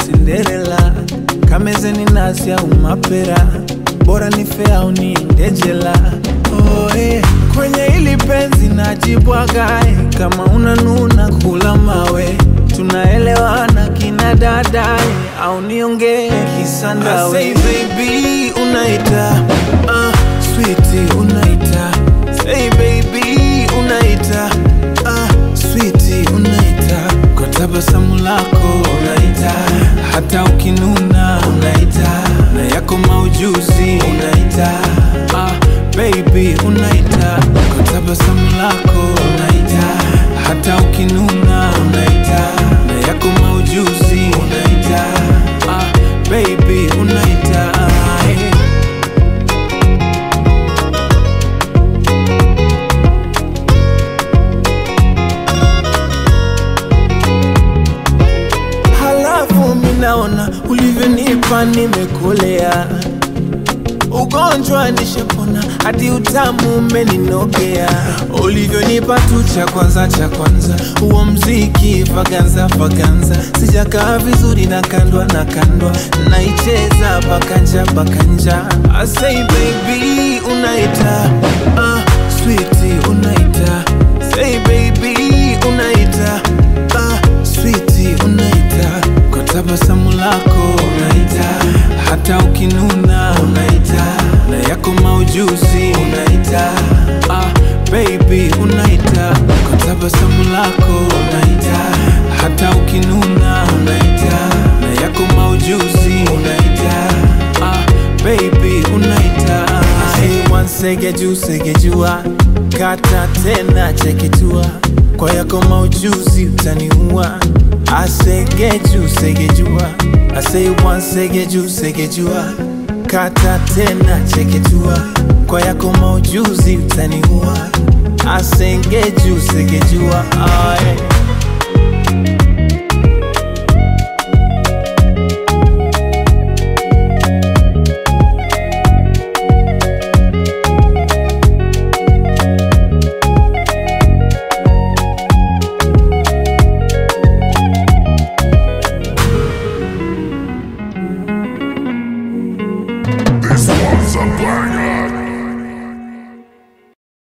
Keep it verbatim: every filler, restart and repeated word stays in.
Cinderella, kameze ni nasi au mapera, bora ni fea au niende jela. Oh, eh. Kwenye hili penzi najibwaga, eh. Kama unanuna kula mawe, tunaelewana kina dada, eh. Au niongee kisandawe. I say baby unaita, uh, sweetie unaita. Say baby unaita, uh, sweetie unaita. Kwa tabasamu lako unaita, hata ukinuna unaita, na yako maujuzi unaita, uh, baby unaita. Kwa tabasamu lako unaita, hata ukinuna unaita, na yako maujuzi unaita, uh, baby unaita, hey. Halafu minaona ulivyonipa nimekolea, ugonjwa nishapona, hadi utamu umeninogea. Ulivyonipa tu cha kwanza cha kwanza, huo mziki vaganza vaganza. Sijakaa vizuri na kandwa na kandwa, naicheza bakanja bakanja. I say baby unaita, uh, sweetie unaita. Say baby unaita, uh, sweetie unaita. Kwa tabasamu lako unaita, hata ukinuna unaita, na yako maujuzi unaita, ah, baby unaita. Kwa tabasamu lako unaita, hata ukinuna unaita, na yako maujuzi unaita, ah, baby unaita. Say one segeju segejua, kata tena cheketua. Kwa yako maujuzi utaniua. I say geju segejua, I say one segeju segejua, kata tena cheketua. Kwa yako maujuzi utaniua. I say geju segejua, oh, yeah.